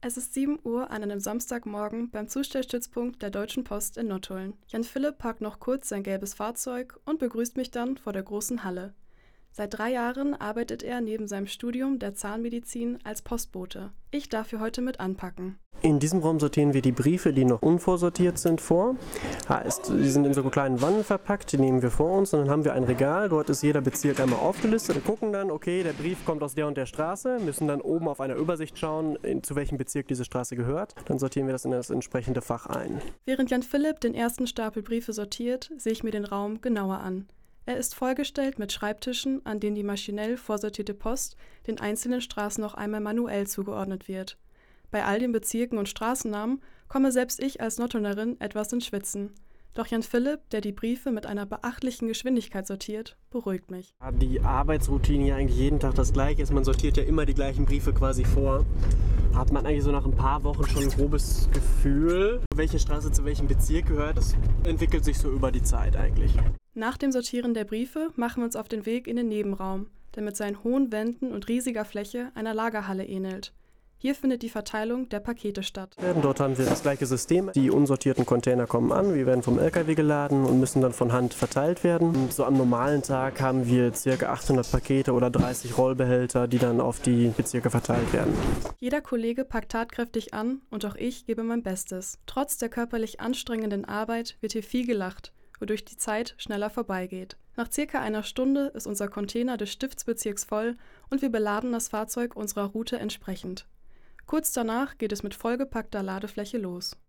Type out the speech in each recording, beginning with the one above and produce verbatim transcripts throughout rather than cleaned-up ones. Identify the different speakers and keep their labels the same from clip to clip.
Speaker 1: Es ist sieben Uhr an einem Samstagmorgen beim Zustellstützpunkt der Deutschen Post in Nottuln. Jan Philipp parkt noch kurz sein gelbes Fahrzeug und begrüßt mich dann vor der großen Halle. Seit drei Jahren arbeitet er neben seinem Studium der Zahnmedizin als Postbote. Ich darf hier heute mit anpacken.
Speaker 2: In diesem Raum sortieren wir die Briefe, die noch unvorsortiert sind, vor. Heißt, die sind in so kleinen Wannen verpackt, die nehmen wir vor uns und dann haben wir ein Regal. Dort ist jeder Bezirk einmal aufgelistet. Wir gucken dann, okay, der Brief kommt aus der und der Straße, müssen dann oben auf einer Übersicht schauen, in, zu welchem Bezirk diese Straße gehört. Dann sortieren wir das in das entsprechende Fach ein.
Speaker 1: Während Jan Philipp den ersten Stapel Briefe sortiert, sehe ich mir den Raum genauer an. Er ist vollgestellt mit Schreibtischen, an denen die maschinell vorsortierte Post den einzelnen Straßen noch einmal manuell zugeordnet wird. Bei all den Bezirken und Straßennamen komme selbst ich als Nottulnerin etwas ins Schwitzen. Doch Jan Philipp, der die Briefe mit einer beachtlichen Geschwindigkeit sortiert, beruhigt mich.
Speaker 2: Die Arbeitsroutine ja eigentlich jeden Tag das gleiche ist. Man sortiert ja immer die gleichen Briefe quasi vor. Hat man eigentlich so nach ein paar Wochen schon ein grobes Gefühl, welche Straße zu welchem Bezirk gehört. Das entwickelt sich so über die Zeit eigentlich.
Speaker 1: Nach dem Sortieren der Briefe machen wir uns auf den Weg in den Nebenraum, der mit seinen hohen Wänden und riesiger Fläche einer Lagerhalle ähnelt. Hier findet die Verteilung der Pakete statt.
Speaker 2: Dort haben wir das gleiche System. Die unsortierten Container kommen an, wir werden vom L K W geladen und müssen dann von Hand verteilt werden. Und so am normalen Tag haben wir ca. achthundert Pakete oder dreißig Rollbehälter, die dann auf die Bezirke verteilt werden.
Speaker 1: Jeder Kollege packt tatkräftig an und auch ich gebe mein Bestes. Trotz der körperlich anstrengenden Arbeit wird hier viel gelacht, wodurch die Zeit schneller vorbeigeht. Nach circa einer Stunde ist unser Container des Stiftsbezirks voll und wir beladen das Fahrzeug unserer Route entsprechend. Kurz danach geht es mit vollgepackter Ladefläche los.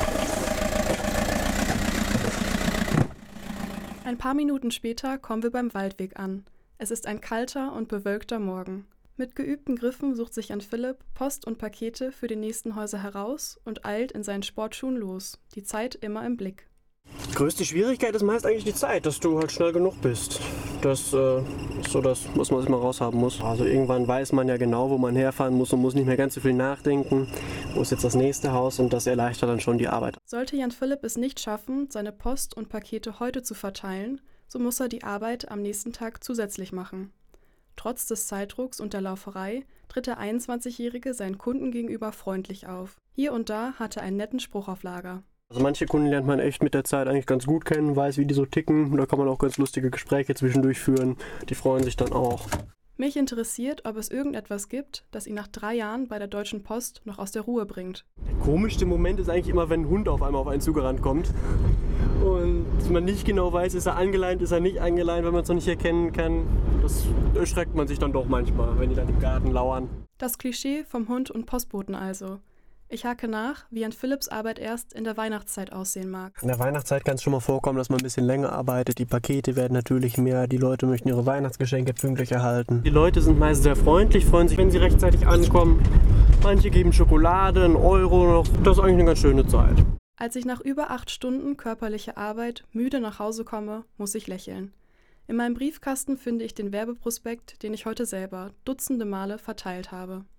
Speaker 1: Ein paar Minuten später kommen wir beim Waldweg an. Es ist ein kalter und bewölkter Morgen. Mit geübten Griffen sucht sich Jan Philipp Post und Pakete für die nächsten Häuser heraus und eilt in seinen Sportschuhen los, die Zeit immer im Blick.
Speaker 2: Die größte Schwierigkeit ist meist eigentlich die Zeit, dass du halt schnell genug bist. Das äh, ist so das, was man immer raushaben muss. Also irgendwann weiß man ja genau, wo man herfahren muss und muss nicht mehr ganz so viel nachdenken. Wo ist jetzt das nächste Haus und das erleichtert dann schon die Arbeit.
Speaker 1: Sollte Jan Philipp es nicht schaffen, seine Post und Pakete heute zu verteilen, so muss er die Arbeit am nächsten Tag zusätzlich machen. Trotz des Zeitdrucks und der Lauferei tritt der einundzwanzigjährige seinen Kunden gegenüber freundlich auf. Hier und da hat er einen netten Spruch auf Lager.
Speaker 2: Also manche Kunden lernt man echt mit der Zeit eigentlich ganz gut kennen, weiß, wie die so ticken. Da kann man auch ganz lustige Gespräche zwischendurch führen. Die freuen sich dann auch.
Speaker 1: Mich interessiert, ob es irgendetwas gibt, das ihn nach drei Jahren bei der Deutschen Post noch aus der Ruhe bringt.
Speaker 2: Der komischste Moment ist eigentlich immer, wenn ein Hund auf einmal auf einen zugerannt kommt. Und man nicht genau weiß, ist er angeleint, ist er nicht angeleint, wenn man es noch nicht erkennen kann. Das erschreckt man sich dann doch manchmal, wenn die dann im Garten lauern.
Speaker 1: Das Klischee vom Hund und Postboten also. Ich hake nach, wie Jan Philipps Arbeit erst in der Weihnachtszeit aussehen mag.
Speaker 2: In der Weihnachtszeit kann es schon mal vorkommen, dass man ein bisschen länger arbeitet. Die Pakete werden natürlich mehr, die Leute möchten ihre Weihnachtsgeschenke pünktlich erhalten. Die Leute sind meist sehr freundlich, freuen sich, wenn sie rechtzeitig ankommen. Manche geben Schokolade, einen Euro noch. Das ist eigentlich eine ganz schöne Zeit.
Speaker 1: Als ich nach über acht Stunden körperlicher Arbeit müde nach Hause komme, muss ich lächeln. In meinem Briefkasten finde ich den Werbeprospekt, den ich heute selber dutzende Male verteilt habe.